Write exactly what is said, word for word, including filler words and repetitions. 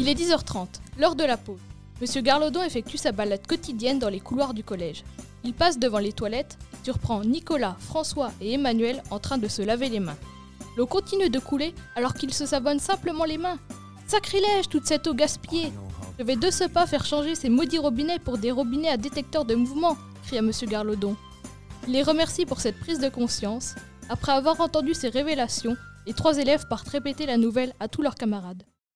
Il est dix heures trente, l'heure de la pause. Monsieur Garlodon effectue sa balade quotidienne dans les couloirs du collège. Il passe devant les toilettes, surprend Nicolas, François et Emmanuel en train de se laver les mains. L'eau continue de couler alors qu'ils se savonnent simplement les mains. Sacrilège, toute cette eau gaspillée! Je vais de ce pas faire changer ces maudits robinets pour des robinets à détecteur de mouvement, cria Monsieur Garlodon. Il les remercie pour cette prise de conscience. Après avoir entendu ces révélations, les trois élèves partent répéter la nouvelle à tous leurs camarades.